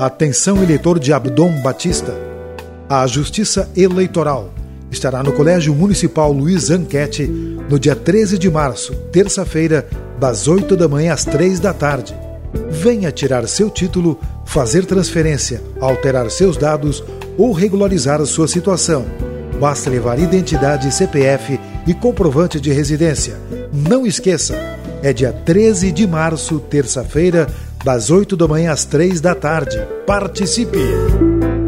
Atenção, eleitor de Abdon Batista. A Justiça Eleitoral estará no Colégio Municipal Luiz Anquete no dia 13 de março, terça-feira, das 8 da manhã às 3 da tarde. Venha tirar seu título, fazer transferência, alterar seus dados ou regularizar sua situação. Basta levar identidade, CPF e comprovante de residência. Não esqueça, é dia 13 de março, terça-feira, das 8 da manhã às 3 da tarde. Participe!